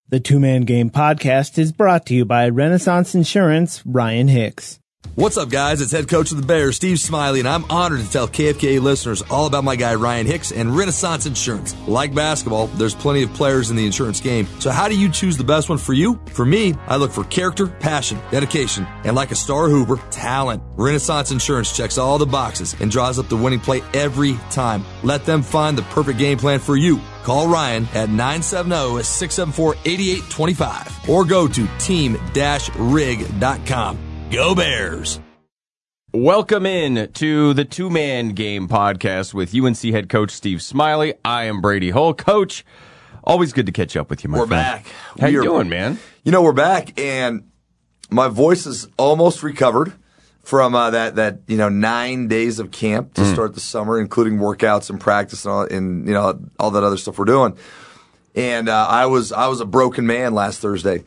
The Two Man Game podcast is brought to you by Renaissance Insurance, Ryan Hicks. What's up, guys? It's head coach of the Bears, Steve Smiley, and I'm honored to tell KFKA listeners all about my guy, Ryan Hicks, and Renaissance Insurance. Like basketball, there's plenty of players in the insurance game. So how do you choose the best one for you? For me, I look for character, passion, dedication, and like a star Hoover, talent. Renaissance Insurance checks all the boxes and draws up the winning play every time. Let them find the perfect game plan for you. Call Ryan at 970-674-8825 or go to team-rig.com. Go Bears! Welcome in to the Two Man Game podcast with UNC head coach Steve Smiley. I am Brady Hull. Coach, always good to catch up with you, my friend. We're back. How you doing, man? You know, we're back, and my voice is almost recovered from that 9 days of camp to start the summer, including workouts and practice and all that other stuff we're doing. And I was a broken man last Thursday.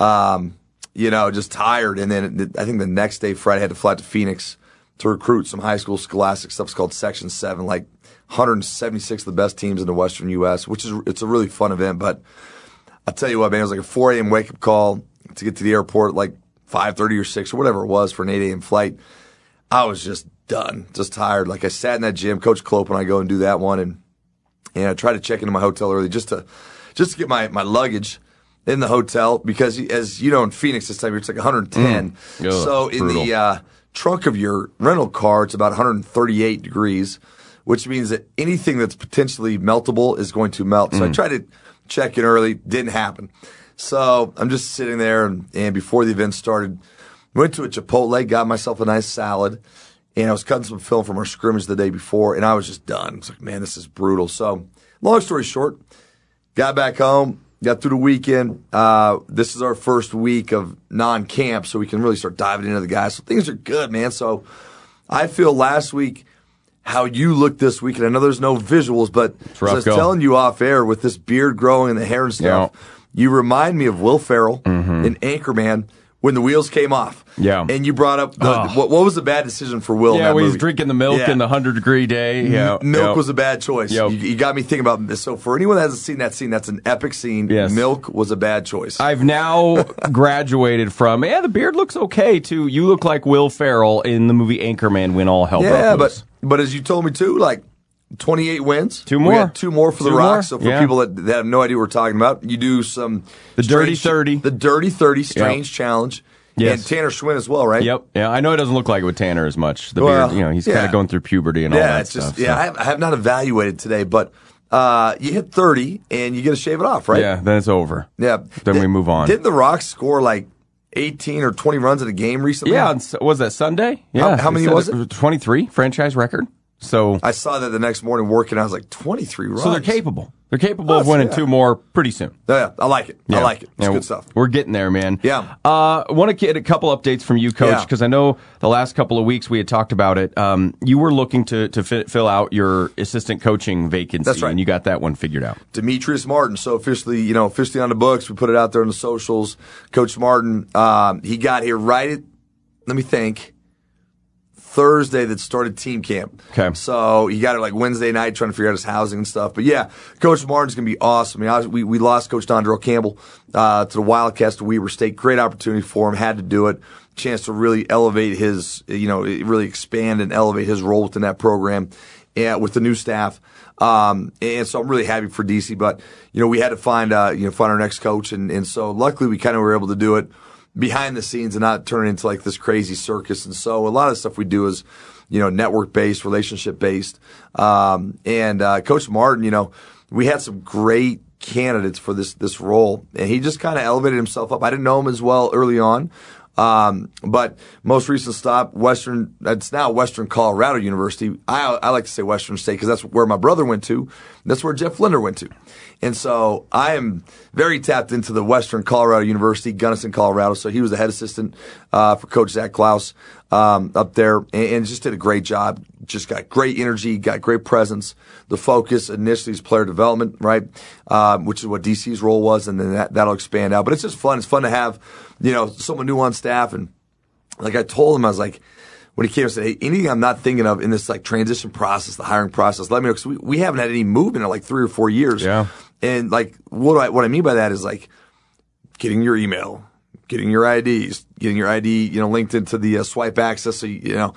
Just tired. And then I think the next day, Friday, I had to fly to Phoenix to recruit some high school scholastic stuff. It's called Section 7, like 176 of the best teams in the Western U.S., it's a really fun event. But I'll tell you what, man, it was like a 4 a.m. wake-up call to get to the airport at like 5:30 or 6 or whatever it was for an 8 a.m. flight. I was just done, just tired. Like I sat in that gym, Coach Klopp and I go and do that one, and I tried to check into my hotel early just to get my luggage in the hotel, because as you know, in Phoenix this time of year, it's like 110. So in the trunk of your rental car, it's about 138 degrees, which means that anything that's potentially meltable is going to melt. So I tried to check in early, didn't happen. So I'm just sitting there, and before the event started, went to a Chipotle, got myself a nice salad, and I was cutting some film from our scrimmage the day before, and I was just done. It's like, man, this is brutal. So long story short, got back home, got through the weekend. This is our first week of non-camp, so we can really start diving into the guys. So things are good, man. So I feel last week how you look this week, and I know there's no visuals, but as I was telling you off air with this beard growing and the hair and stuff, you remind me of Will Ferrell in Anchorman when the wheels came off. Yeah. And you brought up what was the bad decision for Will in that movie? He's drinking the milk in the 100-degree day. Milk was a bad choice. You got me thinking about this. So for anyone that hasn't seen that scene, that's an epic scene. Yes. Milk was a bad choice. I've now graduated from, the beard looks okay, to you look like Will Ferrell in the movie Anchorman when all hell broke loose. But as you told me too, like 28 wins. Two more. We got 2 more for the Rock. So for people that have no idea what we're talking about, you do some the Dirty 30. The Dirty 30 strange challenge. Yes. And Tanner Schwinn as well, right? Yep. Yeah, I know it doesn't look like it with Tanner as much. The beard, he's kind of going through puberty and all that stuff. Yeah, I have not evaluated today, but you hit 30 and you get to shave it off, right? Yeah, then it's over. Yeah. Then we move on. Didn't the Rock score like 18 or 20 runs in a game recently? Yeah, was that Sunday? Yeah. How many was it? 23, franchise record. So I saw that the next morning working. I was like, 23 runs. So they're capable. They're capable of winning 2 more pretty soon. Yeah, I like it. I like it. It's good stuff. We're getting there, man. Yeah. I want to get a couple updates from you, Coach, because I know the last couple of weeks we had talked about it. You were looking to fill out your assistant coaching vacancy. That's right. And you got that one figured out. Demetrius Martin. So officially on the books. We put it out there on the socials. Coach Martin, he got here right at, let me think, Thursday that started team camp. Okay. So he got it like Wednesday night trying to figure out his housing and stuff. But yeah, Coach Martin's going to be awesome. I mean, we lost Coach Dondrell Campbell to the Wildcats to Weber State. Great opportunity for him. Had to do it. Chance to really elevate his, really expand and elevate his role within that program with the new staff. And so I'm really happy for DC. But, we had to find our next coach. And so luckily we kind of were able to do it behind the scenes and not turn it into like this crazy circus. And so a lot of the stuff we do is, network based, relationship based. Coach Martin, we had some great candidates for this role, and he just kind of elevated himself up. I didn't know him as well early on. But most recent stop, it's now Western Colorado University. I like to say Western State because that's where my brother went to. That's where Jeff Linder went to. And so I am very tapped into the Western Colorado University, Gunnison, Colorado. So he was the head assistant, for Coach Zach Klaus, up there and just did a great job. Just got great energy, got great presence. The focus initially is player development, right? Which is what DC's role was. And then that'll expand out. But it's just fun. It's fun to have, someone new on staff. And like I told him, I was like, when he came and said, hey, anything I'm not thinking of in this like transition process, the hiring process, let me know. Cause we haven't had any movement in like 3 or 4 years. Yeah. And like, what I mean by that is like, getting your email, getting your IDs, getting your ID, linked into the swipe access. So,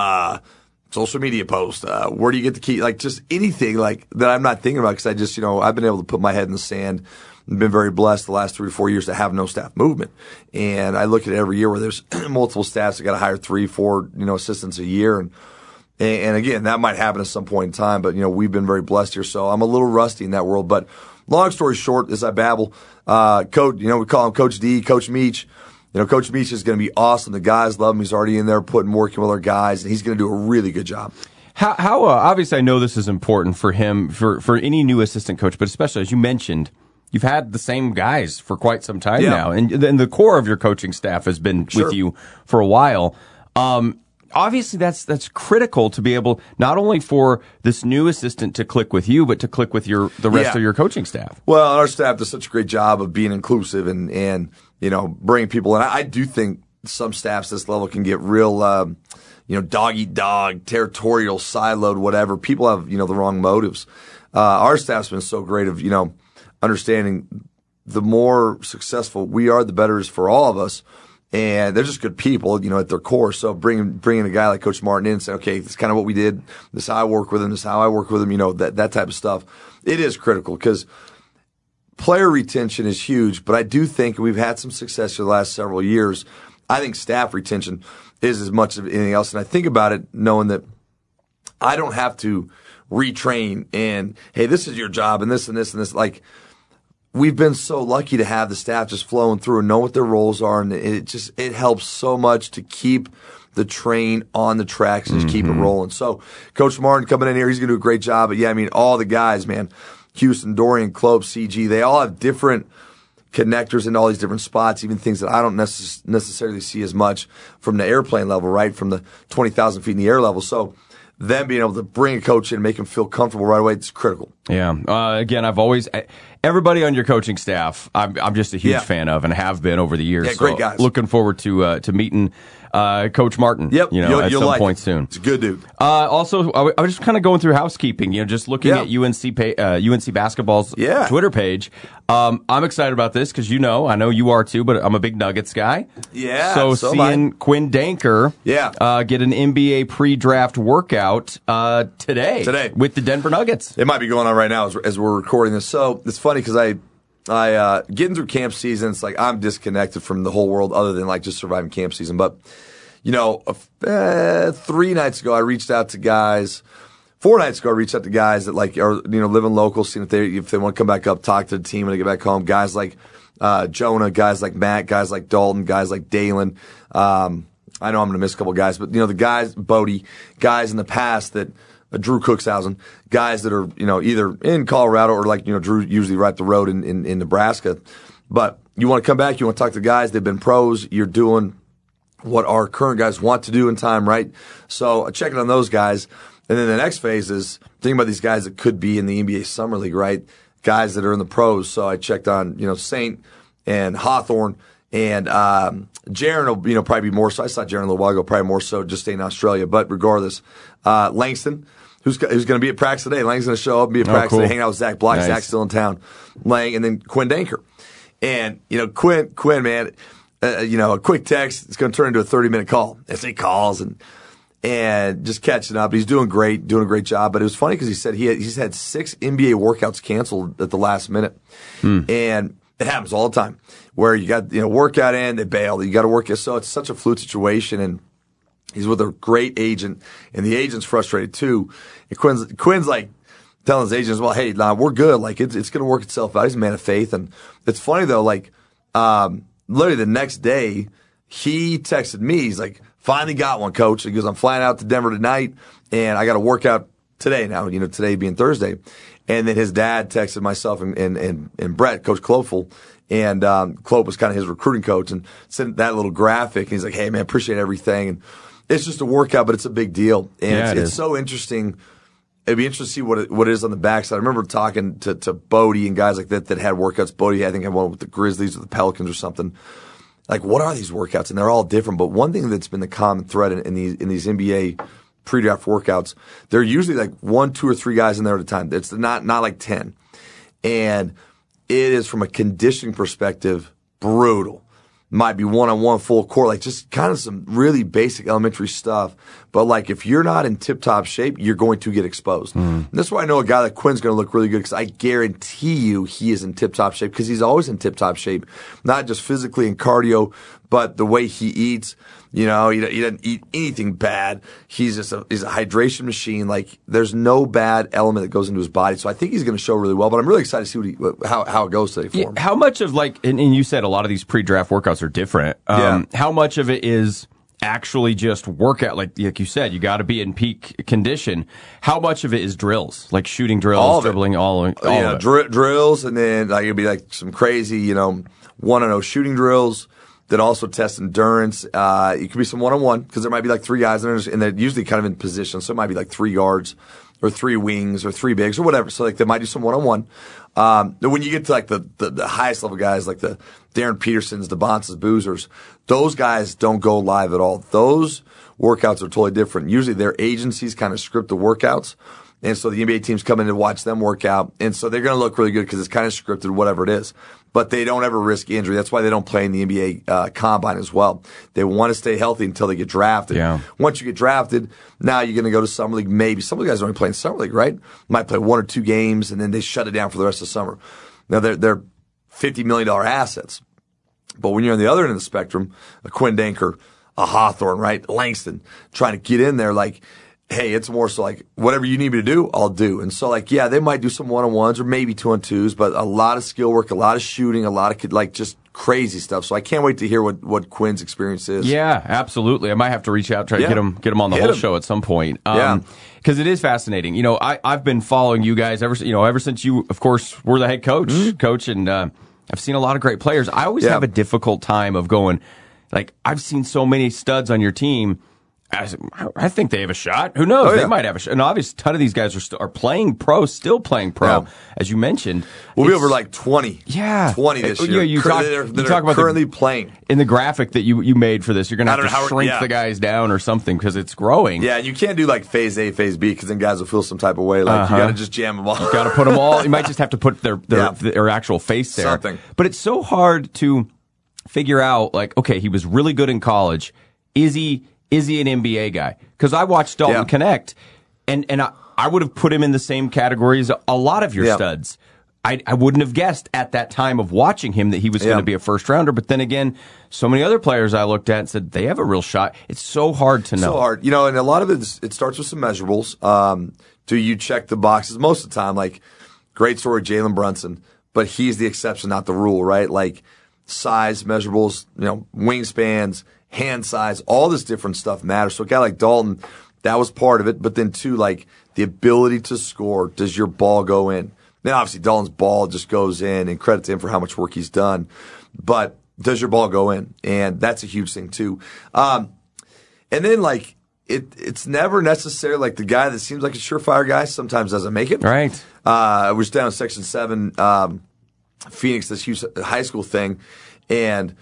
social media post, where do you get the key? Like just anything like that I'm not thinking about because I just, I've been able to put my head in the sand and been very blessed the last 3 or 4 years to have no staff movement. And I look at it every year where there's multiple staffs that got to hire 3, 4, assistants a year. And again, that might happen at some point in time, but, we've been very blessed here. So I'm a little rusty in that world. But long story short, as I babble, Coach, we call him Coach D, Coach Meach. Coach Meach is going to be awesome. The guys love him. He's already in there working with our guys, and he's going to do a really good job. How obviously I know this is important for him, for any new assistant coach, but especially as you mentioned, you've had the same guys for quite some time now, and the core of your coaching staff has been with you for a while. Obviously, that's critical to be able not only for this new assistant to click with you, but to click with the rest of your coaching staff. Well, our staff does such a great job of being inclusive and bringing people in. I do think some staffs this level can get real, dog eat dog, territorial, siloed, whatever. People have the wrong motives. Our staff's been so great of understanding the more successful we are, the better it is for all of us. And they're just good people, at their core. So bringing a guy like Coach Martin in and say, okay, this is kind of what we did. This is how I work with him. This is how I work with him. That type of stuff. It is critical because player retention is huge. But I do think we've had some success for the last several years. I think staff retention is as much as anything else. And I think about it knowing that I don't have to retrain and, hey, this is your job and this and this and this. Like, we've been so lucky to have the staff just flowing through and know what their roles are. And it helps so much to keep the train on the tracks and just keep it rolling. So Coach Martin coming in here, he's going to do a great job. But yeah, all the guys, man, Houston, Dorian, Klopp, CG, they all have different connectors in all these different spots, even things that I don't necessarily see as much from the airplane level, right? From the 20,000 feet in the air level. So them being able to bring a coach in and make him feel comfortable right away, it's critical. Yeah. Again, everybody on your coaching staff, I'm just a huge fan of and have been over the years. Yeah, great guys. Looking forward to meeting Coach Martin. Yep. At some point soon. It's a good dude. Also, I was just kind of going through housekeeping. just looking at UNC basketball's Twitter page. I'm excited about this because I know you are too, but I'm a big Nuggets guy. Yeah. So seeing Quinn Danker, get an NBA pre-draft workout today with the Denver Nuggets. It might be going on right now as we're recording this. So it's funny because I getting through camp season, it's like I'm disconnected from the whole world other than like just surviving camp season. But 3 nights ago, I reached out to guys. 4 nights ago, I reached out to guys that like are living local, seeing if they want to come back up, talk to the team when they get back home. Guys like Jonah, guys like Matt, guys like Dalton, guys like Dalen. I know I'm going to miss a couple guys, but the guys, Bodie, guys in the past that. Drew Cookshausen, guys that are, either in Colorado or like, Drew usually right the road in Nebraska. But you want to come back, you want to talk to guys, they've been pros, you're doing what our current guys want to do in time, right? So checking on those guys. And then the next phase is thinking about these guys that could be in the NBA Summer League, right? Guys that are in the pros. So I checked on, Saint and Hawthorne. And Jaron will, probably be more so. I saw Jaron a little while ago, probably more so just staying in Australia. But regardless, Langston, who's going to be at practice today. Langston's going to show up and be at practice today, hanging out with Zach Block. Nice. Zach's still in town. And then Quinn Danker. And, Quinn, man, a quick text, it's going to turn into a 30-minute call. As he calls and just catching up. He's doing great, doing a great job. But it was funny because he said he's had 6 NBA workouts canceled at the last minute. And it happens all the time where you got, workout in, they bail. You got to work it. So it's such a fluid situation. And he's with a great agent, and the agent's frustrated too. And Quinn's like telling his agents, well, hey, nah, we're good. Like, it's going to work itself out. He's a man of faith. And it's funny though, like, literally the next day, he texted me. He's like, finally got one, coach. He goes, I'm flying out to Denver tonight, and I got to work out today now, today being Thursday. And then his dad texted myself and Brett, Coach Klopfel, and Klopp was kind of his recruiting coach, and sent that little graphic. And he's like, hey, man, appreciate everything. And it's just a workout, but it's a big deal. And it's so interesting. It'd be interesting to see what it is on the backside. I remember talking to Bodie and guys like that had workouts. Bodie, I think, had one with the Grizzlies or the Pelicans or something. Like, what are these workouts? And they're all different. But one thing that's been the common thread in these NBA pre-draft workouts, they're usually like 1, 2, or 3 guys in there at a time. It's not like 10. And it is, from a conditioning perspective, brutal. Might be one-on-one full court, like just kind of some really basic elementary stuff. But like if you're not in tip-top shape, you're going to get exposed. And that's why I know a guy like Quinn's going to look really good, because I guarantee you he is in tip-top shape, because he's always in tip-top shape, not just physically and cardio, but the way he eats. You know, he doesn't eat anything bad. He's a hydration machine. Like there's no bad element that goes into his body. So I think he's going to show really well. But I'm really excited to see how it goes today for him. How much of like, and you said a lot of these pre-draft workouts are different. How much of it is actually just workout? Like you said, you got to be in peak condition. How much of it is drills, like shooting drills, dribbling, all of it? Drills, and then like it'd be like some crazy, 1-0 shooting drills. That also test endurance. It could be some one-on-one, because there might be like 3 guys and they're usually kind of in position. So it might be like 3 guards or 3 wings or 3 bigs or whatever. So like they might do some one-on-one. When you get to like the highest level guys, like the Darren Petersons, the Bonses, Boozers, those guys don't go live at all. Those workouts are totally different. Usually their agencies kind of script the workouts. And so the NBA teams come in to watch them work out. And so they're going to look really good because it's kind of scripted, whatever it is. But they don't ever risk injury. That's why they don't play in the NBA combine as well. They want to stay healthy until they get drafted. Yeah. Once you get drafted, now you're going to go to Summer League. Maybe some of the guys are only playing Summer League, right? Might play 1 or 2 games, and then they shut it down for the rest of the summer. Now they're $50 million assets. But when you're on the other end of the spectrum, a Quinn Danker, a Hawthorne, right? Langston, trying to get in there, like, hey, it's more so like, whatever you need me to do, I'll do. And so like, yeah, they might do some one-on-ones or maybe 2-on-2s, but a lot of skill work, a lot of shooting, a lot of like just crazy stuff. So I can't wait to hear what Quinn's experience is. Yeah, absolutely. I might have to reach out, try to get him on the whole show at some point. Because it is fascinating. I've been following you guys ever since you, of course, were the head coach, and I've seen a lot of great players. I always have a difficult time of going, like, I've seen so many studs on your team. I think they have a shot. Who knows? They might have a shot. And obviously, a ton of these guys are playing pro, still playing pro, as you mentioned. We'll be over like 20. Yeah. 20 this year. You talk about currently playing. In the graphic that you made for this, you're going to have to shrink the guys down or something because it's growing. Yeah, and you can't do like phase A, phase B, because then guys will feel some type of way. Like you got to just jam them all. You got to put them all. You might just have to put their actual face there. Something. But it's so hard to figure out, like, okay, he was really good in college. Is he an NBA guy? Because I watched Dalton Connect, and I would have put him in the same category as a lot of your studs. I wouldn't have guessed at that time of watching him that he was going to be a first rounder. But then again, so many other players I looked at and said they have a real shot. It's so hard to know. So hard. And a lot of it starts with some measurables. Do you check the boxes? Most of the time, like, great story, Jalen Brunson, but he's the exception, not the rule, right? Like, size, measurables, wingspans, hand size, all this different stuff matters. So a guy like Dalton, that was part of it. But then too, like, the ability to score. Does your ball go in? Then obviously Dalton's ball just goes in, and credit to him for how much work he's done. But does your ball go in? And that's a huge thing too. And then like, it's never necessarily like the guy that seems like a surefire guy sometimes doesn't make it. Right. I was down in Section 7, Phoenix, this huge high school thing, and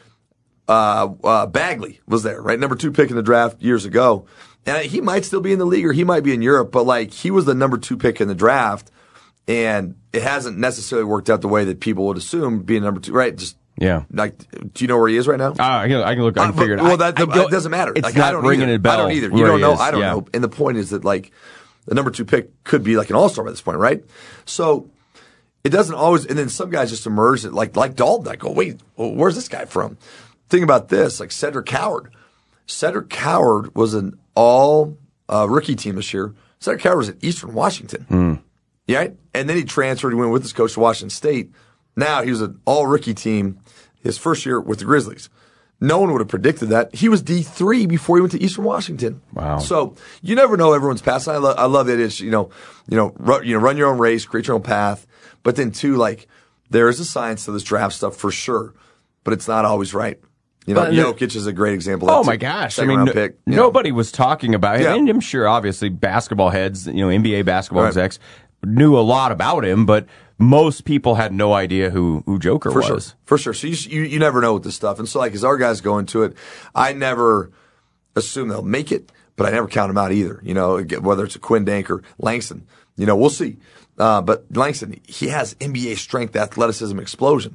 Bagley was there, right? Number 2 pick in the draft years ago. And he might still be in the league, or he might be in Europe, but like, he was the number 2 pick in the draft, and it hasn't necessarily worked out the way that people would assume being number 2, right? Just like, do you know where he is right now? I can look. I can figure it out. Well, that doesn't matter. It's like, not I don't ringing either. a bell. I don't either. You don't know. I don't know. know. And the point is that like, the number 2 pick could be like an all-star by this point, right? So it doesn't always. And then some guys just emerge that like Dalton. I go, wait, well, where's this guy from? Think about this, like Cedric Coward. Cedric Coward was an all rookie team this year. Cedric Coward was at Eastern Washington. Right? And then he transferred. He went with his coach to Washington State. Now he was an all rookie team his first year with the Grizzlies. No one would have predicted that. He was D3 before he went to Eastern Washington. Wow. So you never know everyone's path. I love that it's, run your own race, create your own path. But then too, like, there is a science to this draft stuff for sure, but it's not always right. Jokic is a great example. Oh my gosh! I mean, nobody was talking about him. And I'm sure, obviously, basketball heads, NBA basketball execs knew a lot about him, but most people had no idea who Joker was. For sure. So you never know with this stuff. And so, like, as our guys go into it, I never assume they'll make it, but I never count them out either. Whether it's a Quinn Danker, Langston, we'll see. But Langston, he has NBA strength, athleticism, explosion.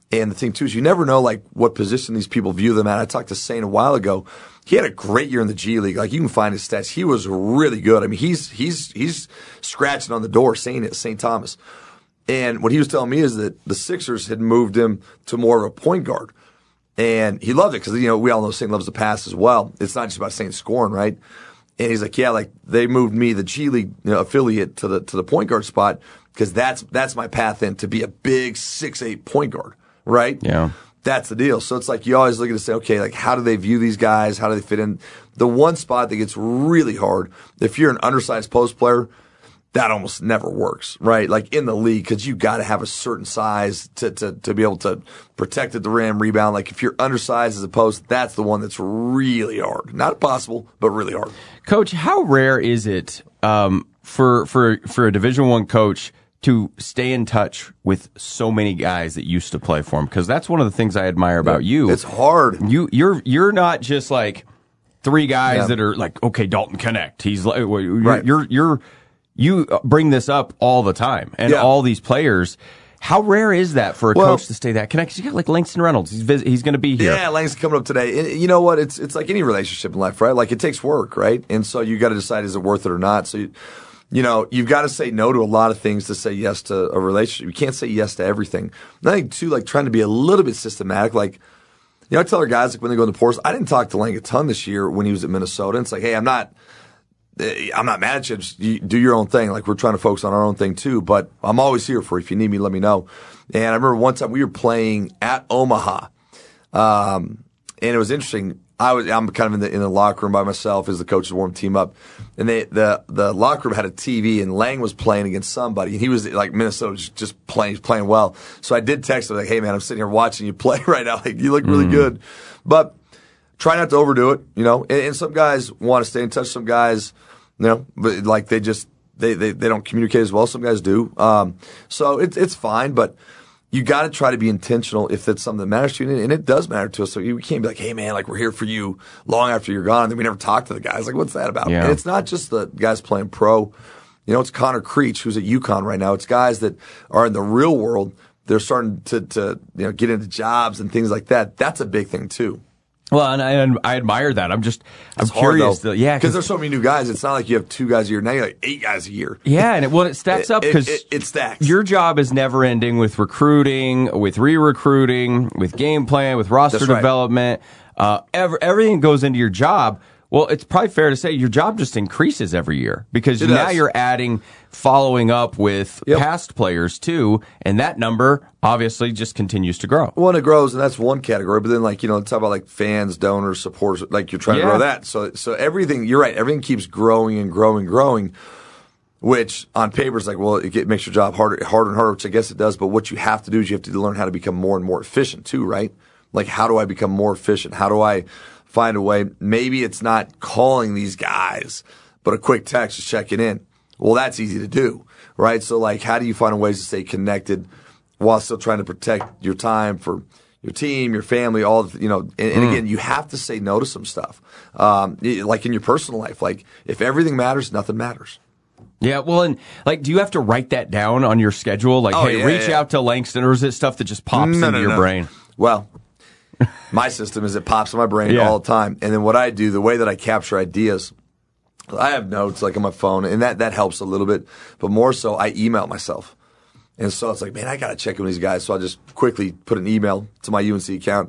And the thing too is you never know like what position these people view them at. I talked to Saint a while ago. He had a great year in the G League. Like you can find his stats. He was really good. I mean, he's scratching on the door, saying it, St. Thomas. And what he was telling me is that the Sixers had moved him to more of a point guard. And he loved it because, you know, we all know Saint loves the pass as well. It's not just about Saint scoring, right? And he's like, yeah, like they moved me, the G League affiliate, to the point guard spot because that's my path in to be a big 6'8" point guard, right? Yeah. That's the deal. So it's like you always look at it and say, okay, like how do they view these guys? How do they fit in? The one spot that gets really hard, if you're an undersized post player, that almost never works, right? Like in the league, because you got to have a certain size to be able to protect at the rim, rebound. Like if you're undersized as a post, that's the one that's really hard. Not impossible, but really hard. Coach, how rare is it for a Division I coach to stay in touch with so many guys that used to play for him? Because that's one of the things I admire about you. It's hard. You're not just like three guys that are like, okay, Dalton Connect. He's like, right. You bring this up all the time, and all these players. How rare is that for a coach to stay that connected? You got like Langston Reynolds. He's going to be here. Yeah, Langston coming up today. And you know what? It's like any relationship in life, right? Like it takes work, right? And so you got to decide, is it worth it or not? So, you know, you've got to say no to a lot of things to say yes to a relationship. You can't say yes to everything. And I think too, like trying to be a little bit systematic. Like, you know, I tell our guys like when they go in the portals, I didn't talk to Lang a ton this year when he was at Minnesota. And it's like, hey, I'm not mad at you. Just you do your own thing. Like we're trying to focus on our own thing too, but I'm always here for you. If you need me, let me know. And I remember one time we were playing at Omaha. And it was interesting. I'm kind of in the locker room by myself as the coaches warm the team up. And the locker room had a TV and Lang was playing against somebody. And he was like Minnesota just playing well. So I did text him like, hey man, I'm sitting here watching you play right now. Like you look really good. But try not to overdo it, you know. And some guys want to stay in touch. Some guys, you know, but like they don't communicate as well. Some guys do. So it's fine, but you got to try to be intentional if that's something that matters to you, and it does matter to us. So we can't be like, hey man, like we're here for you long after you're gone, and then we never talk to the guys. Like, what's that about? Yeah. And it's not just the guys playing pro. You know, it's Connor Creech who's at UConn right now. It's guys that are in the real world. They're starting to you know get into jobs and things like that. That's a big thing too. Well, and I admire that. I'm curious. Because there's so many new guys. It's not like you have 2 guys a year. Now you're like 8 guys a year. Yeah, and it stacks up because it stacks. Your job is never ending with recruiting, with re-recruiting, with game plan, with roster development. Everything goes into your job. Well, it's probably fair to say your job just increases every year because now you're adding following up with past players too, and that number obviously just continues to grow. Well, it grows, and that's one category. But then, like, you know, let's talk about like fans, donors, supporters. Like you're trying to grow that. So everything. You're right. Everything keeps growing and growing and growing. Which on paper is like, well, it makes your job harder and harder, which I guess it does. But what you have to do is you have to learn how to become more and more efficient too, right? Like, how do I become more efficient? How do I find a way? Maybe it's not calling these guys, but a quick text is checking in. Well, that's easy to do, right? So, like, how do you find ways to stay connected while still trying to protect your time for your team, your family, all, you know, and again, you have to say no to some stuff. Like in your personal life, like if everything matters, nothing matters. Yeah, well, and like, do you have to write that down on your schedule? Like, reach out to Langston, or is it stuff that just pops into your brain? Well, my system is it pops in my brain all the time. And then what I do, the way that I capture ideas, I have notes like on my phone, and that helps a little bit. But more so, I email myself. And so it's like, man, I got to check in with these guys. So I just quickly put an email to my UNC account.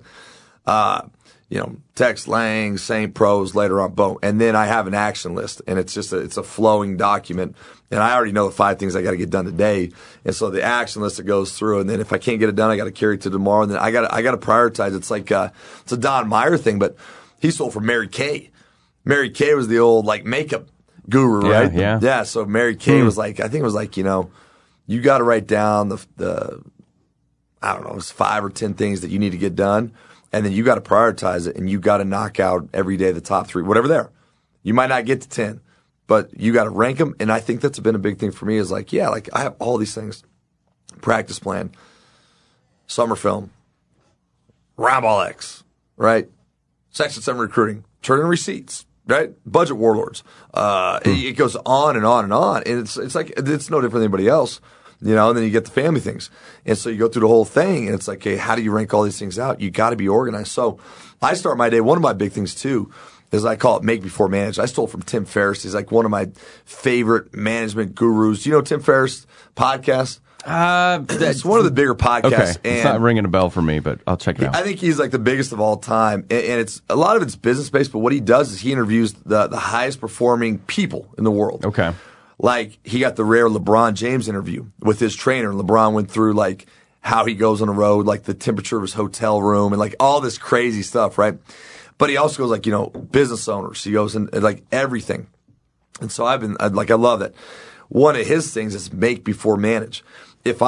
You know, text Lang, St. Pros, later on, boom. And then I have an action list, and it's just it's a flowing document. And I already know the 5 things I got to get done today. And so the action list that goes through, and then if I can't get it done, I got to carry it to tomorrow. And then I got to prioritize. It's like, it's a Don Meyer thing, but he sold for Mary Kay. Mary Kay was the old like makeup guru, right? Yeah. So Mary Kay was like, I think it was like, you know, you got to write down the I don't know, it's 5 or 10 things that you need to get done. And then you got to prioritize it, and you got to knock out every day the top 3, whatever there. You might not get to 10, but you got to rank them. And I think that's been a big thing for me is like, yeah, like I have all these things. Practice plan, summer film, round ball X, right? Section 7 recruiting, turn in receipts, right? Budget warlords. It goes on and on and on. And it's like, it's no different than anybody else. and then you get the family things. And so you go through the whole thing, and it's like, hey, how do you rank all these things out? You got to be organized. So I start my day. One of my big things too is I call it make before manage. I stole from Tim Ferriss. He's like one of my favorite management gurus. Do you know Tim Ferriss podcast? It's one of the bigger podcasts. Okay. It's not ringing a bell for me, but I'll check it out. I think he's like the biggest of all time. And it's a lot of it's business based, but what he does is he interviews the highest performing people in the world. Okay. Like he got the rare LeBron James interview with his trainer. And LeBron went through like how he goes on the road, like the temperature of his hotel room and like all this crazy stuff, right? But he also goes like, business owners. He goes in like everything. And so I love that. One of his things is make before manage. And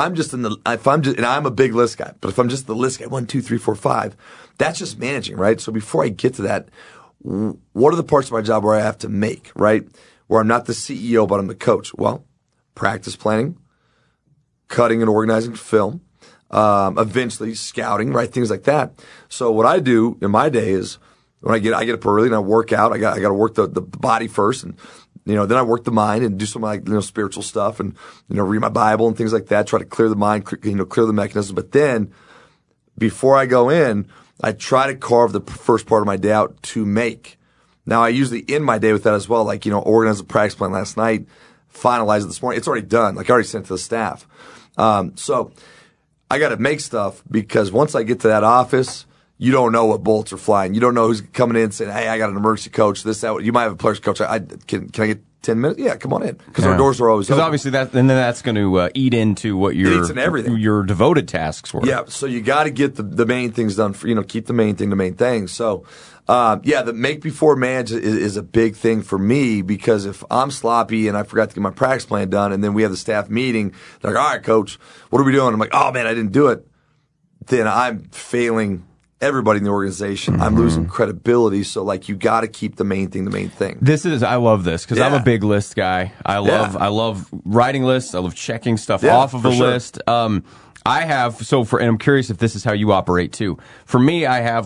I'm a big list guy, but if I'm just the list guy, 1, 2, 3, 4, 5, that's just managing, right? So before I get to that, what are the parts of my job where I have to make, right? Where I'm not the CEO, but I'm the coach. Well, practice planning, cutting and organizing film, eventually scouting, right? Things like that. So what I do in my day is when I get up early and I work out, I got to work the body first, and then I work the mind and do some like spiritual stuff and read my Bible and things like that. Try to clear the mind, clear the mechanism. But then before I go in, I try to carve the first part of my day out to make. Now I usually end my day with that as well, like organize a practice plan last night, finalize it this morning. It's already done. Like I already sent it to the staff. So I got to make stuff because once I get to that office, you don't know what bullets are flying. You don't know who's coming in saying, hey, I got an emergency coach, this, that. You might have a player's coach. Can I get 10 minutes? Yeah, come on in. Because our doors are always open. Because obviously that's going to eat into what your devoted tasks were. Yeah, so you got to get the main things done. Keep the main thing. So, the make before manage is a big thing for me because if I'm sloppy and I forgot to get my practice plan done and then we have the staff meeting, they're like, all right, coach, what are we doing? I'm like, oh, man, I didn't do it. Then I'm failing everybody in the organization. Mm-hmm. I'm losing credibility. So you got to keep the main thing. I love this because I'm a big list guy. I love writing lists. I love checking stuff off of a list. And I'm curious if this is how you operate too. For me, I have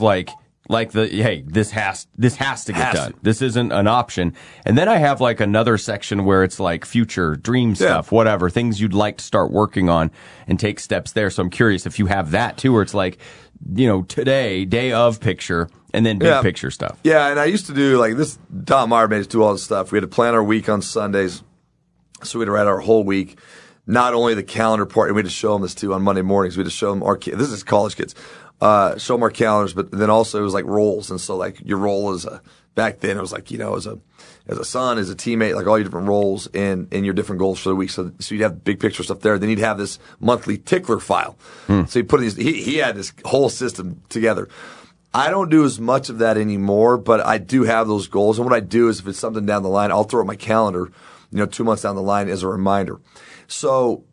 this has to get done. This isn't an option. And then I have another section where it's future dream stuff, whatever, things you'd like to start working on and take steps there. So I'm curious if you have that too, where it's today, day of picture, and then big picture stuff. Yeah, and I used to do this. Tom Meyer made us do all this stuff. We had to plan our week on Sundays, so we had to write our whole week. Not only the calendar part, and we had to show them this too on Monday mornings. We had to show them our kids. This is college kids. Show them our calendars, but then also it was roles, and so your role as back then it was as a son, as a teammate, all your different roles and your different goals for the week. So you'd have big picture stuff there. Then you'd have this monthly tickler file. So you put these. He had this whole system together. I don't do as much of that anymore, but I do have those goals. And what I do is if it's something down the line, I'll throw it in my calendar, 2 months down the line as a reminder. So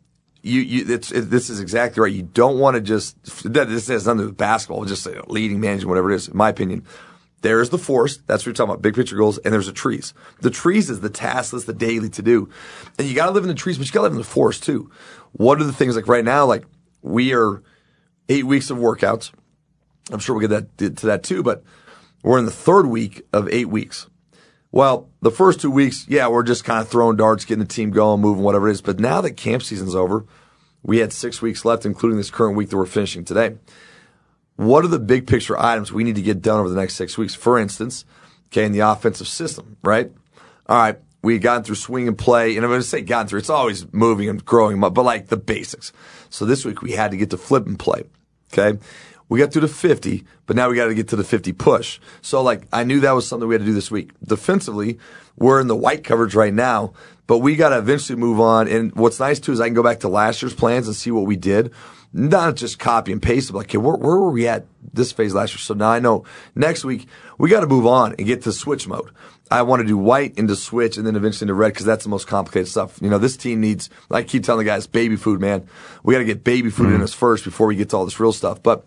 this is exactly right. You don't want to this has nothing to do with basketball, just leading, managing, whatever it is, in my opinion. There's the forest. That's what you're talking about, big picture goals. And there's the trees. The trees is the task list, the daily to do. And you got to live in the trees, but you got to live in the forest too. What are the things right now, we are 8 weeks of workouts. I'm sure we'll get to that too, but we're in the third week of 8 weeks. Well, the first 2 weeks, we're just kind of throwing darts, getting the team going, moving, whatever it is. But now that camp season's over, we had 6 weeks left, including this current week that we're finishing today. What are the big picture items we need to get done over the next 6 weeks? For instance, in the offensive system, right? All right, we had gotten through swing and play, and I'm going to say gotten through. It's always moving and growing, but the basics. So this week we had to get to flip and play, okay? We got through the 50, but now we got to get to the 50 push. So I knew that was something we had to do this week. Defensively, we're in the white coverage right now, but we got to eventually move on. And what's nice too is I can go back to last year's plans and see what we did. Not just copy and paste, but where were we at this phase last year? So now I know next week we got to move on and get to switch mode. I want to do white into switch and then eventually into red because that's the most complicated stuff. This team needs, I keep telling the guys, baby food, man. We got to get baby food in us first before we get to all this real stuff. But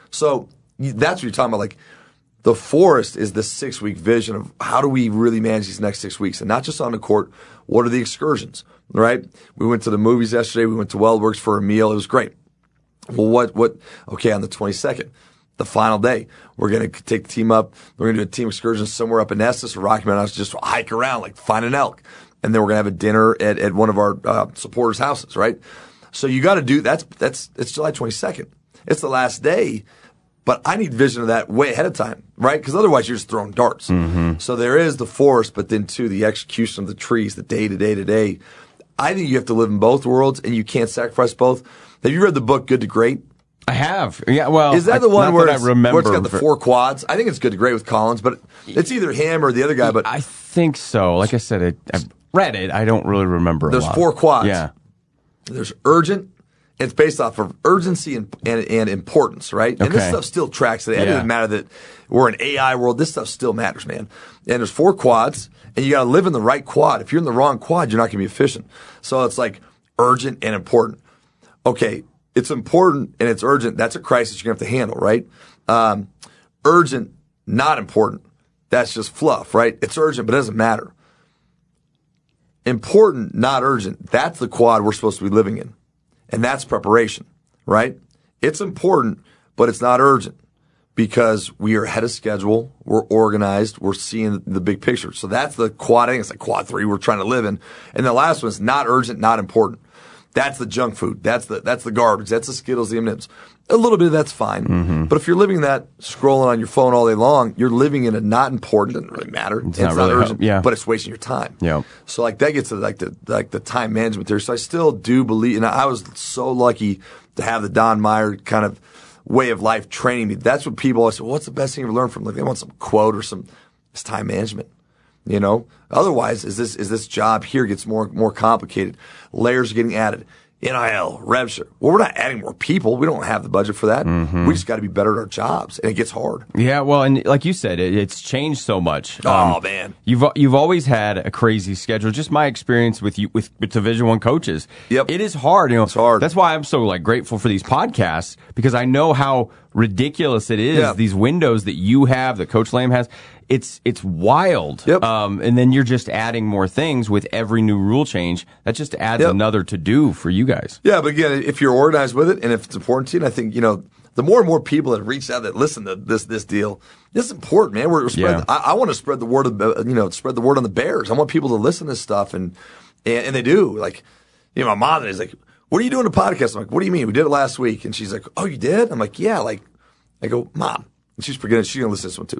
so that's what you're talking about. The forest is the 6 week vision of how do we really manage these next 6 weeks, and not just on the court. What are the excursions, right? We went to the movies yesterday. We went to Weldworks for a meal. It was great. Well, okay, on the 22nd, the final day, we're going to take the team up. We're going to do a team excursion somewhere up in Estes or Rocky Mountain, just hike around, find an elk. And then we're going to have a dinner at one of our supporters' houses, right? So you got to do it's July 22nd. It's the last day, but I need vision of that way ahead of time, right? Because otherwise you're just throwing darts. Mm-hmm. So there is the force, but then too the execution of the trees, the day to day to day. I think you have to live in both worlds, and you can't sacrifice both. Have you read the book Good to Great? I have. Yeah, well, is that the one where it's got the for, 4 quads? I think it's Good to Great with Collins, but it's either him or the other guy. But I think so. Like I said, I've read it. I don't really remember. There's 4 quads. Yeah. There's urgent. It's based off of urgency and importance, right? And this stuff still tracks today. It doesn't matter that we're in AI world. This stuff still matters, man. And there's 4 quads, and you got to live in the right quad. If you're in the wrong quad, you're not going to be efficient. So it's like urgent and important. Okay, it's important and it's urgent. That's a crisis you're going to have to handle, right? Urgent, not important. That's just fluff, right? It's urgent, but it doesn't matter. Important, not urgent. That's the quad we're supposed to be living in. And that's preparation, right? It's important, but it's not urgent because we are ahead of schedule. We're organized. We're seeing the big picture. So that's the quad. I think it's like quad 3 we're trying to live in. And the last one is not urgent, not important. That's the junk food. That's the garbage. That's the Skittles, the M&Ms. A little bit of that's fine. Mm-hmm. But if you're living that, scrolling on your phone all day long, you're living in a not important. Doesn't really matter. It's not really urgent. But it's wasting your time. Yeah. So like that gets to the time management there. So I still do believe, and I was so lucky to have the Don Meyer kind of way of life training me. That's what people always say. Well, what's the best thing you ever learned from? Like they want some quote or it's time management. You know, otherwise, as this job here gets more complicated, layers are getting added. NIL, rev share. Well, we're not adding more people. We don't have the budget for that. Mm-hmm. We just got to be better at our jobs, and it gets hard. Yeah, well, and like you said, it's changed so much. Oh man, you've always had a crazy schedule. Just my experience with Division I coaches. Yep, it is hard. You know, it's hard. That's why I'm so grateful for these podcasts because I know how ridiculous it is. Yeah. These windows that you have, that Coach Lamb has. It's wild. Yep. And then you're just adding more things with every new rule change. That just adds another to do for you guys. Yeah, but again, if you're organized with it and if it's important to you, and I think, the more and more people that reach out that listen to this deal, this is important, man. We're spreading, I want to spread the word spread the word on the Bears. I want people to listen to this stuff and they do. Like, my mom is like, "What are you doing a podcast?" I'm like, "What do you mean? We did it last week." And she's like, "Oh, you did?" I'm like, "Yeah." Like, I go, "Mom," and she's forgetting she's gonna listen to this one too.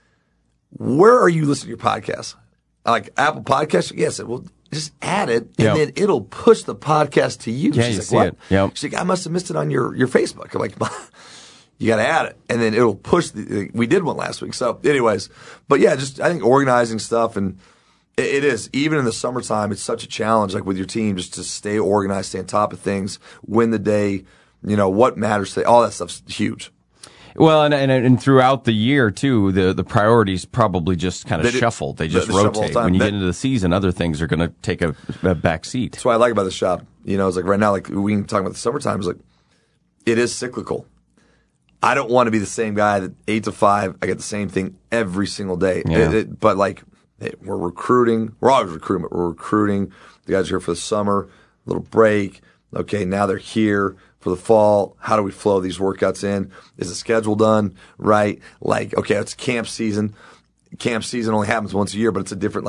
Where are you listening to your podcast? Like Apple Podcasts? Yeah, I said, well, just add it, and then it'll push the podcast to you. Yeah, She's you like, see what? it. Yep. She's like, I must have missed it on your Facebook. I'm like, you got to add it, and then it'll push. We did one last week. So anyways, but yeah, just I think organizing stuff, and it is. Even in the summertime, it's such a challenge, like with your team, just to stay organized, stay on top of things, win the day, what matters today. All that stuff's huge. Well, and throughout the year too, the priorities probably just kind of shuffle. They just rotate. When you get into the season, other things are going to take a back seat. That's what I like about the shop. It's like right now, like we can talk about the summertime. It's like it is cyclical. I don't want to be the same guy that 8 to 5. I get the same thing every single day. Yeah. But like we're recruiting. We're always recruiting, but we're recruiting. The guys are here for the summer, little break. Okay, now they're here for the fall. How do we flow these workouts in? Is the schedule done right? Like, okay, it's camp season. Camp season only happens once a year, but it's a different,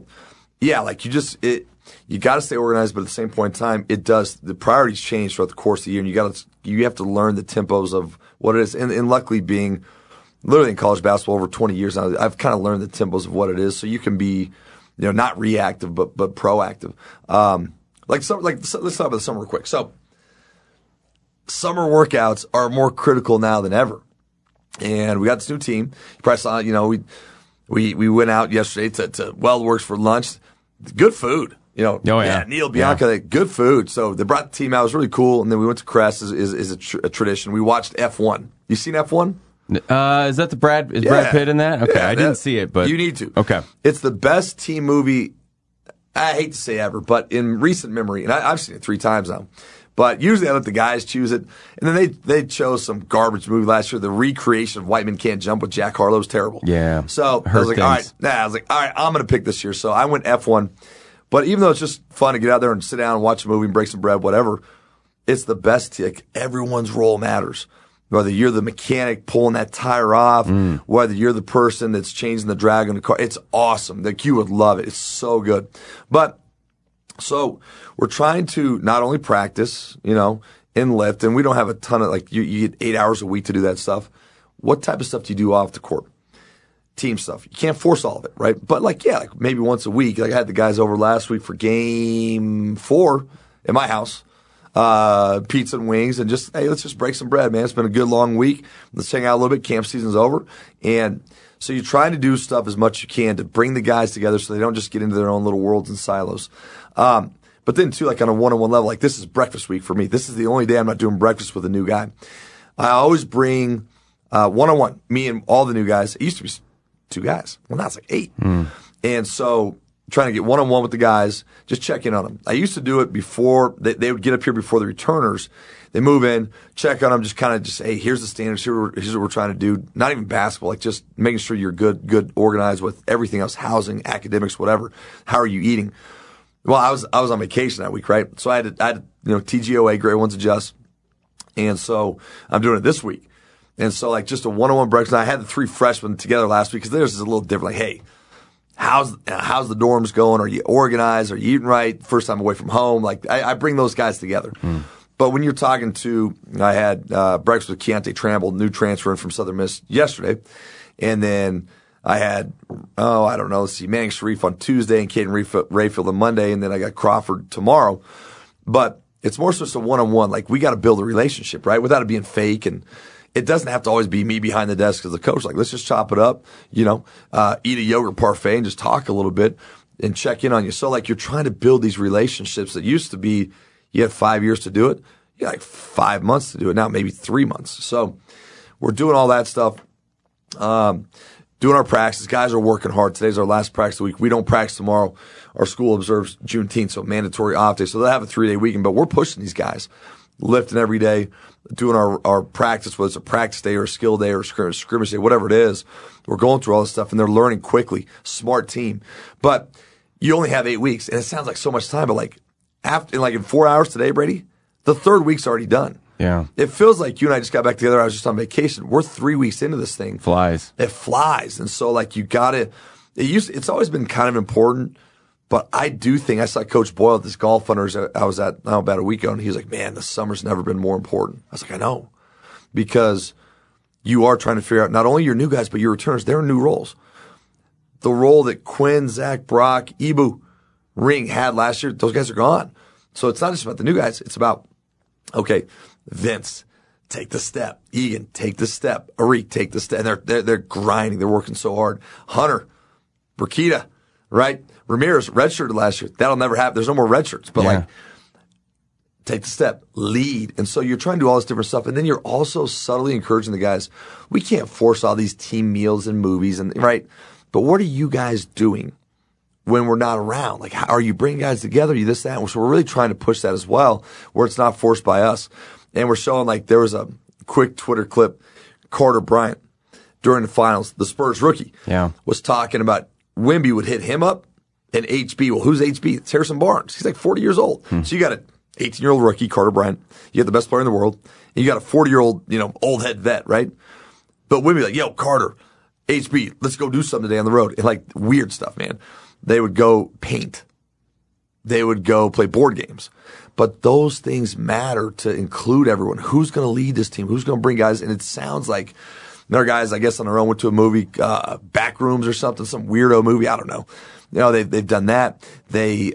you got to stay organized, but at the same point in time, the priorities change throughout the course of the year, and you have to learn the tempos of what it is. And luckily being literally in college basketball over 20 years now, I've kind of learned the tempos of what it is, so you can be, not reactive, but proactive. Let's talk about the summer real quick. So, summer workouts are more critical now than ever. And we got this new team. You probably saw, we went out yesterday to WeldWorks for lunch. Good food. Neil Bianca, good food. So they brought the team out. It was really cool. And then we went to Crest is a tradition. We watched F1. You seen F1? Is that Brad Pitt in that? Okay, I didn't see it, but you need to. Okay. It's the best team movie, I hate to say ever, but in recent memory, and I've seen it 3 times now. But usually I let the guys choose it. And then they chose some garbage movie last year. The recreation of White Men Can't Jump with Jack Harlow was terrible. Yeah. So I was like, all right, I'm going to pick this year. So I went F1. But even though it's just fun to get out there and sit down and watch a movie and break some bread, whatever, it's the best. Like, everyone's role matters. Whether you're the mechanic pulling that tire off, whether you're the person that's changing the drag on the car, it's awesome. Like, you would love it. It's so good. But So we're trying to not only practice, in lift, and we don't have a ton of, like, you get 8 hours a week to do that stuff. What type of stuff do you do off the court? Team stuff. You can't force all of it, right? But like maybe once a week. Like I had the guys over last week for game 4 at my house. Pizza and wings, and just, hey, let's just break some bread, man. It's been a good long week. Let's hang out a little bit. Camp season's over. And so you're trying to do stuff as much as you can to bring the guys together so they don't just get into their own little worlds and silos. But then too, like on a one-on-one level, like this is breakfast week for me. This is the only day I'm not doing breakfast with a new guy. I always bring, one-on-one, me and all the new guys. It used to be 2 guys. Well, now it's like 8. And so trying to get one-on-one with the guys, just check in on them. I used to do it before, they would get up here before the returners. They move in, check on them, just kind of just, hey, here's the standards, here's what we're trying to do. Not even basketball, like just making sure you're good organized with everything else, housing, academics, whatever. How are you eating? Well, I was on vacation that week, right? So I had TGOA, grade 1s adjust. And so I'm doing it this week. And so like just a one-on-one breakfast. I had the 3 freshmen together last week because theirs is a little different. Like, hey, how's the dorms going? Are you organized? Are you eating right? First time away from home. Like I bring those guys together. But when you're talking to, I had breakfast with Keontae Tramble, new transfer in from Southern Miss yesterday. And then I had, Manning Sharif on Tuesday and Caden Rayfield on Monday. And then I got Crawford tomorrow. But it's more so just a one-on-one. Like we got to build a relationship, right? Without it being fake. And it doesn't have to always be me behind the desk as a coach. Like, let's just chop it up, eat a yogurt parfait and just talk a little bit and check in on you. So, like, you're trying to build these relationships that used to be, you had 5 years to do it. You had like 5 months to do it. Now, maybe 3 months. So, we're doing all that stuff, doing our practice. Guys are working hard. Today's our last practice of the week. We don't practice tomorrow. Our school observes Juneteenth, so mandatory off day. So, they'll have a 3-day weekend. But we're pushing these guys, lifting every day, doing our practice, whether it's a practice day or a skill day or a scrimmage day, whatever it is. We're going through all this stuff, and they're learning quickly. Smart team. But you only have 8 weeks, and it sounds like so much time, but like in 4 hours today, Brady, the 3rd week's already done. Yeah. It feels like you and I just got back together. I was just on vacation. We're 3 weeks into this thing. Flies. It flies. And so like it's always been kind of important. But I do think, I saw Coach Boyle at this golf hunters I was at about a week ago, and he was like, man, the summer's never been more important. I was like, I know. Because you are trying to figure out not only your new guys, but your returners. There are new roles. The role that Quinn, Zach, Brock, Ibu, Ring had last year, those guys are gone. So it's not just about the new guys. It's about, okay, Vince, take the step. Egan, take the step. Arik, take the step. And they're grinding. They're working so hard. Hunter, Burkita, right? Ramirez redshirted last year. That'll never happen. There's no more redshirts. But like, take the step, lead. And so you're trying to do all this different stuff. And then you're also subtly encouraging the guys. We can't force all these team meals and movies and right. But what are you guys doing when we're not around? Like, how are you bringing guys together? Are you this, that? So we're really trying to push that as well, where it's not forced by us. And we're showing, like, there was a quick Twitter clip. Carter Bryant during the finals, the Spurs rookie, was talking about Wemby would hit him up. And HB, well, who's HB? It's Harrison Barnes. He's like 40 years old. So you got an 18-year-old rookie, Carter Bryant. You got the best player in the world. And you got a 40-year-old, old head vet, right? But Wemby like, yo, Carter, HB, let's go do something today on the road. And like weird stuff, man. They would go paint. They would go play board games. But those things matter to include everyone. Who's going to lead this team? Who's going to bring guys? And it sounds like there are guys, I guess, on their own went to a movie, Backrooms or something, some weirdo movie. I don't know. They've done that. They,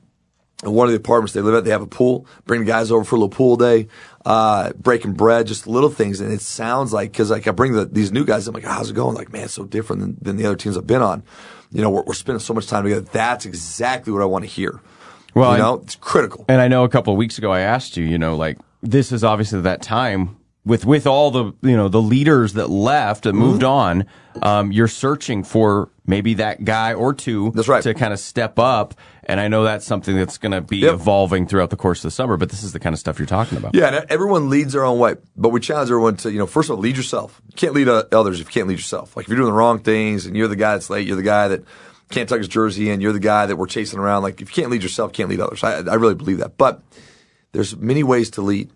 one of the apartments they live at, they have a pool, bring the guys over for a little pool day, breaking bread, just little things. And it sounds like, cause like I bring these new guys, I'm like, how's it going? Like, man, it's so different than the other teams I've been on. We're spending so much time together. That's exactly what I want to hear. Well, it's critical. And I know a couple of weeks ago I asked you, like, this is obviously that time with all the, the leaders that left and moved on, you're searching for maybe that guy or two to kind of step up. And I know that's something that's going to be evolving throughout the course of the summer, but this is the kind of stuff you're talking about. Yeah, and everyone leads their own way, but we challenge everyone to, first of all, lead yourself. You can't lead others if you can't lead yourself. Like if you're doing the wrong things and you're the guy that's late, you're the guy that can't tuck his jersey in, you're the guy that we're chasing around. Like if you can't lead yourself, you can't lead others. I really believe that. But there's many ways to lead.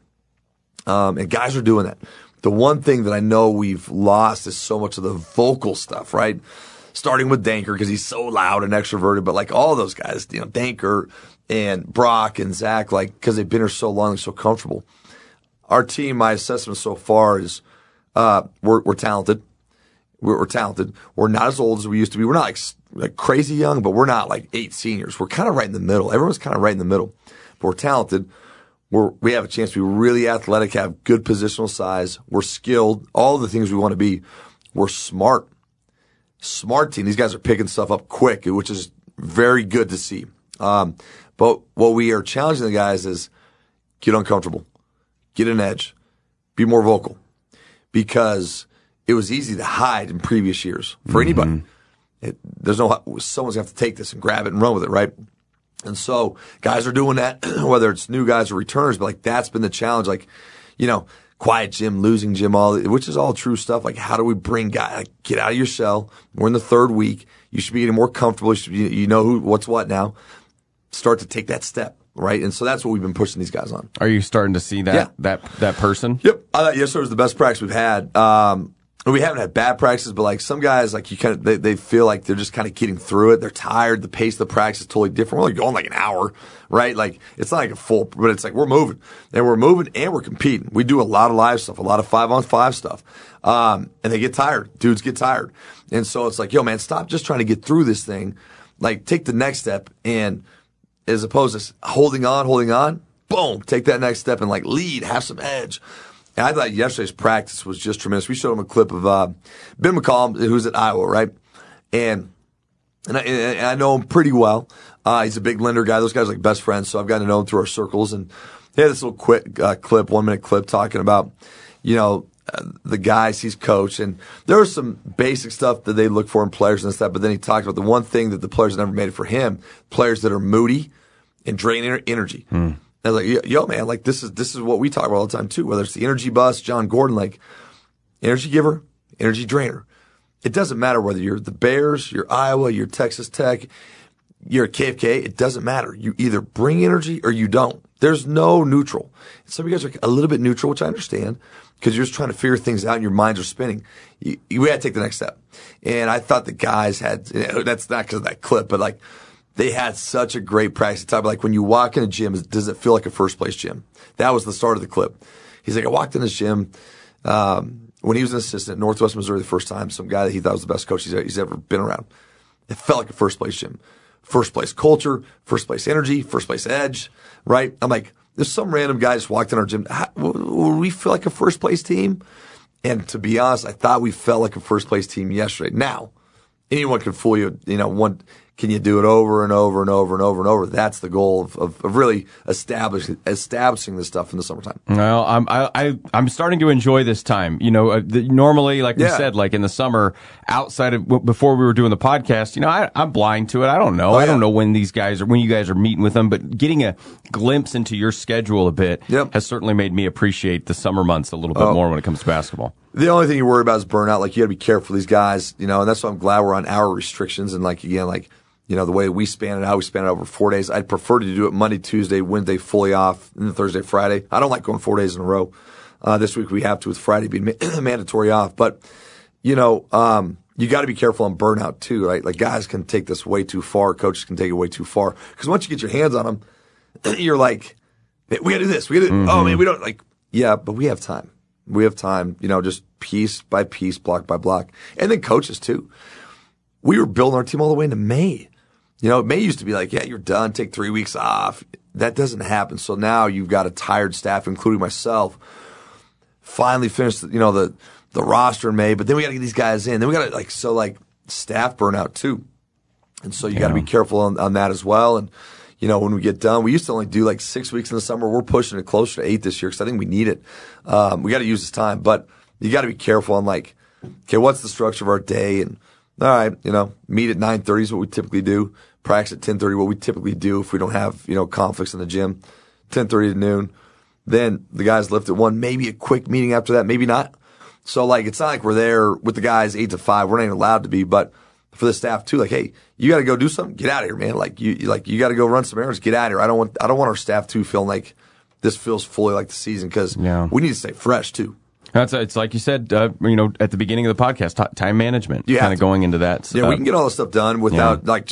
And guys are doing that. The one thing that I know we've lost is so much of the vocal stuff, right? Starting with Danker because he's so loud and extroverted, but like all those guys, Danker, and Brock and Zach, like, because they've been here so long and so comfortable. Our team, my assessment so far is we're talented. We're talented. We're not as old as we used to be. We're not like crazy young, but we're not like 8 seniors. We're kind of right in the middle. Everyone's kind of right in the middle. But we're talented. We have a chance to be really athletic, have good positional size. We're skilled. All the things we want to be. We're smart. Smart team. These guys are picking stuff up quick, which is very good to see. But what we are challenging the guys is get uncomfortable, get an edge, be more vocal, because it was easy to hide in previous years for anybody. Someone's going to have to take this and grab it and run with it, right? And so guys are doing that, whether it's new guys or returners, but like that's been the challenge. Like, quiet gym, losing gym, which is all true stuff. Like, how do we bring guys, like, get out of your shell? We're in the 3rd week. You should be getting more comfortable. You know what's what now. Start to take that step, right? And so that's what we've been pushing these guys on. Are you starting to see that that person? Yep. I thought yesterday was the best practice we've had. We haven't had bad practices, but like some guys, like they feel like they're just kind of getting through it. They're tired. The pace of the practice is totally different. We're only going like an hour, right? Like it's not like a full, but it's like we're moving and we're competing. We do a lot of live stuff, a lot of 5-on-5 stuff. And they get tired. Dudes get tired. And so it's like, yo, man, stop just trying to get through this thing. Like take the next step, and as opposed to holding on, boom, take that next step and like lead, have some edge. And I thought yesterday's practice was just tremendous. We showed him a clip of Ben McCollum, who's at Iowa, right? And I know him pretty well. He's a big lender guy. Those guys are like best friends, so I've gotten to know him through our circles. And he had this little quick clip, 1-minute clip, talking about, the guys he's coached. And there was some basic stuff that they look for in players and stuff, but then he talked about the one thing that the players never made it for him, players that are moody and drain energy. I was like, yo, man, like this is what we talk about all the time too. Whether it's the energy bus, John Gordon, like energy giver, energy drainer. It doesn't matter whether you're the Bears, you're Iowa, you're Texas Tech, you're KFK. It doesn't matter. You either bring energy or you don't. There's no neutral. Some of you guys are a little bit neutral, which I understand, because you're just trying to figure things out and your minds are spinning. We had to take the next step. And I thought the guys had, that's not because of that clip, but like, they had such a great practice time. Like when you walk in a gym, does it feel like a first place gym? That was the start of the clip. He's like, I walked in his gym when he was an assistant at Northwest Missouri the first time. Some guy that he thought was the best coach he's ever been around. It felt like a first place gym, first place culture, first place energy, first place edge. Right? I'm like, there's some random guy just walked in our gym. Would we feel like a first place team? And to be honest, I thought we felt like a first place team yesterday. Now, anyone can fool you. Can you do it over and over and over and over and over? That's the goal of really establishing this stuff in the summertime. Well, I'm starting to enjoy this time. Normally, like we said, like in the summer, outside of before we were doing the podcast, I'm blind to it. I don't know. I don't know when you guys are meeting with them, but getting a glimpse into your schedule a bit has certainly made me appreciate the summer months a little bit more when it comes to basketball. The only thing you worry about is burnout. Like you got to be careful for these guys, and that's why I'm glad we're on hour restrictions. And the way we span it out, we span it over 4 days. I'd prefer to do it Monday, Tuesday, Wednesday, fully off, and then Thursday, Friday. I don't like going 4 days in a row. This week we have to with Friday being mandatory off. But, you got to be careful on burnout too, right? Like guys can take this way too far. Coaches can take it way too far. Because once you get your hands on them, you're like, we got to do this. We got to, oh man, we don't but we have time. We have time, just piece by piece, block by block. And then coaches too. We were building our team all the way into May. May used to be like, yeah, you're done, take 3 weeks off. That doesn't happen. So now you've got a tired staff, including myself, finally finished, the roster in May, but then we got to get these guys in. Then we got to, staff burnout too. And so you got to be careful on that as well. And, when we get done, we used to only do 6 weeks in the summer. We're pushing it closer to 8 this year because I think we need it. We got to use this time, but you got to be careful on okay, what's the structure of our day? And all right, meet at 9:30 is what we typically do. Practice at 10:30, what we typically do if we don't have, conflicts in the gym. 10:30 to noon. Then the guys lift at 1, maybe a quick meeting after that, maybe not. So it's not like we're there with the guys 8 to 5. We're not even allowed to be, but for the staff too, hey, you got to go do something. Get out of here, man. You got to go run some errands. Get out of here. I don't want our staff to feel like this feels fully like the season because we need to stay fresh too. It's like you said, at the beginning of the podcast, time management. Kind of going into that. Yeah, we can get all this stuff done without just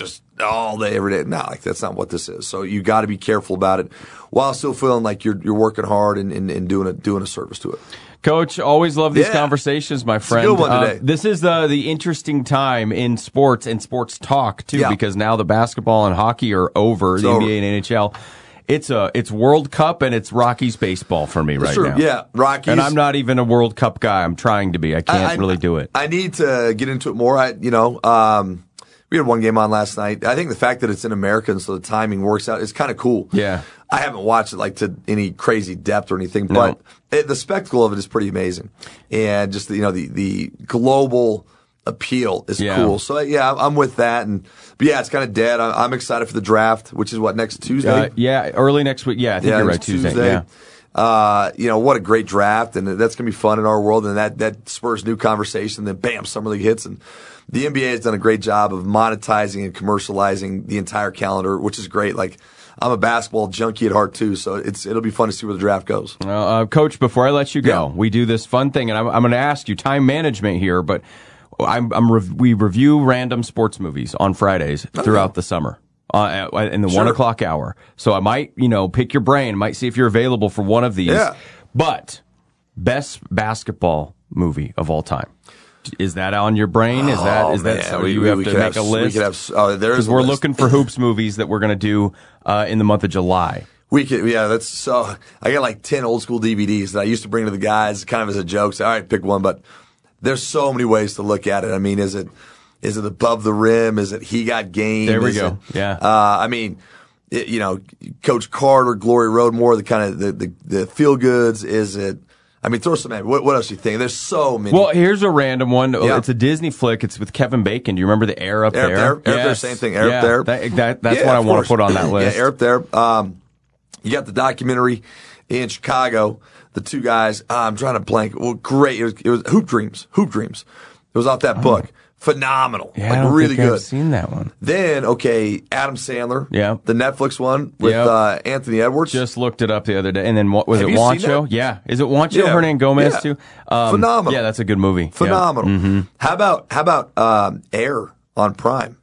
all day, every day. No, like that's not what this is. So you got to be careful about it while still feeling like you're working hard and doing a service to it. Coach, always love these conversations, my friend. It's a good one today. This is the interesting time in sports and sports talk too, because now the basketball and hockey are over, the NBA and NHL. It's World Cup and it's Rockies baseball for me right now. Yeah, Rockies. And I'm not even a World Cup guy. I'm trying to be. I can't really do it. I need to get into it more. We had one game on last night. I think the fact that it's in America and so the timing works out is kind of cool. Yeah. I haven't watched it like to any crazy depth or anything, but the spectacle of it is pretty amazing. And just the global appeal is cool. So I'm with that. But it's kind of dead. I'm excited for the draft, which is next Tuesday? Early next week. Yeah, I think you're right. Tuesday. Yeah. What a great draft, and that's going to be fun in our world, and that spurs new conversation. Then bam, Summer League hits, and the NBA has done a great job of monetizing and commercializing the entire calendar, which is great. Like, I'm a basketball junkie at heart too, so it'll be fun to see where the draft goes. Coach, before I let you go, we do this fun thing, and I'm going to ask you time management here, but we review random sports movies on Fridays throughout the summer. In the 1 o'clock hour. So I might, pick your brain, might see if you're available for one of these. Yeah. But best basketball movie of all time. Is that on your brain? Is that so you have to make a list? Because we're looking for hoops movies that we're going to do in the month of July. I got like 10 old school DVDs that I used to bring to the guys kind of as a joke. Say, all right, pick one. But there's so many ways to look at it. I mean, is it above the rim? Is it He Got Game? There we go. Coach Carter, Glory Road, more the kind of the feel goods. Is it? I mean, throw some. What else do you think? There's so many. Well, here's a random one. Yeah. It's a Disney flick. It's with Kevin Bacon. Do you remember the Air Up There? Air Up There, same thing. Air Up There. That's what I want to put on that list. Air Up There. You got the documentary in Chicago. The two guys. I'm trying to blank. Well, great. It was Hoop Dreams. It was off that book. Phenomenal. Yeah, I don't really think good. I've seen that one. Then, Adam Sandler. Yeah. The Netflix one with Anthony Edwards. Just looked it up the other day. And then was it Juancho? Yeah. Is it Juancho Hernan Gomez too? Phenomenal. Yeah, that's a good movie. Phenomenal. Yeah. Mm-hmm. How about Air on Prime?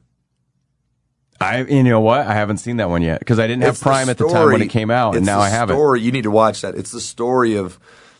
You know what? I haven't seen that one yet because I didn't have Prime at the time when it came out, and now I have it. You need to watch that. It's the story of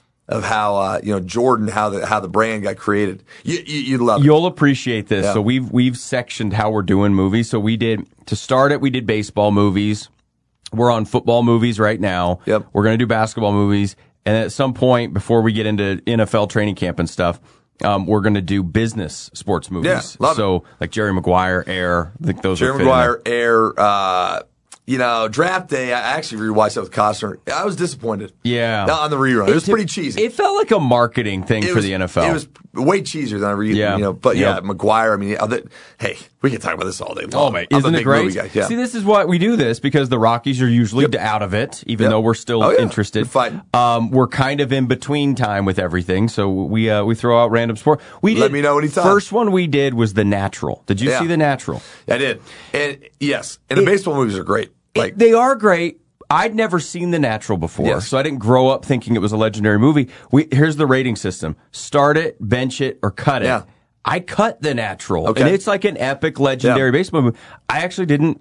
how Jordan, how the brand got created. You love it. You'll appreciate this. Yeah. So we've sectioned how we're doing movies. So we did baseball movies. We're on football movies right now. Yep. We're going to do basketball movies, and at some point before we get into NFL training camp and stuff, we're going to do business sports movies. Yeah, love it. Like Jerry Maguire, Air. I think those are Jerry Maguire, Air. Draft day, I actually rewatched that with Costner. I was disappointed. Yeah. Not on the rerun. It was pretty cheesy. It felt like a marketing thing for the NFL. It was way cheesier than I read. Maguire, hey, we can talk about this all day long. Oh, mate. Isn't it great? Guy. Yeah. See, this is why we do this, because the Rockies are usually out of it, even though we're still interested. We're fighting. We're kind of in between time with everything, so we throw out random sport. Let me know anytime. First one we did was The Natural. Did you see The Natural? I did. And yes, and the baseball movies are great. They are great. I'd never seen The Natural before, so I didn't grow up thinking it was a legendary movie. Here's the rating system. Start it, bench it, or cut it. Yeah. I cut The Natural, and it's like an epic, legendary baseball movie. I actually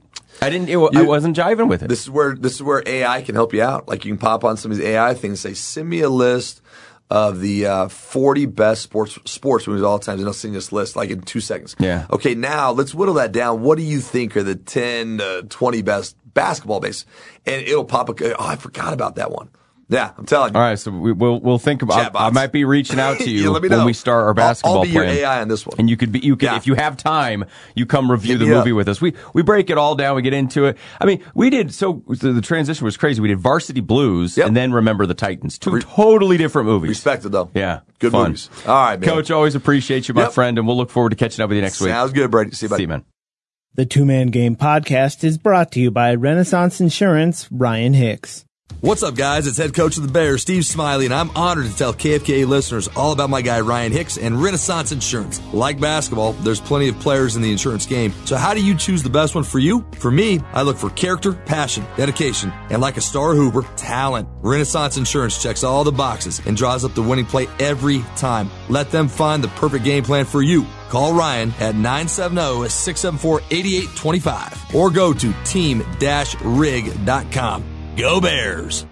I wasn't jiving with it. This is where AI can help you out. Like, you can pop on some of these AI things and say, send me a list of the 40 best sports movies of all time, and I'll send you this list like in 2 seconds. Yeah. Okay, now let's whittle that down. What do you think are the 10 to 20 best basketball base? And it'll pop up. Oh, I forgot about that one. Yeah, I'm telling you. All right, so we'll think about. I might be reaching out to you let me know. when we start our basketball I'll be plan. your AI on this one. And you could if you have time, you come review the movie with us. We break it all down. We get into it. I mean, we did the transition was crazy. We did Varsity Blues and then Remember the Titans. Two totally different movies. Respected though. Yeah, good fun. movies. All right, man. Coach, always appreciate you, my friend, and we'll look forward to catching up with you next week. Sounds good, Brady. See you, buddy. See you, man. The Two Man Game podcast is brought to you by Renaissance Insurance, Ryan Hicks. What's up, guys? It's head coach of the Bears, Steve Smiley, and I'm honored to tell KFKA listeners all about my guy, Ryan Hicks, and Renaissance Insurance. Like basketball, there's plenty of players in the insurance game. So how do you choose the best one for you? For me, I look for character, passion, dedication, and like a star Hoover, talent. Renaissance Insurance checks all the boxes and draws up the winning play every time. Let them find the perfect game plan for you. Call Ryan at 970-674-8825 or go to team-rig.com. Go Bears!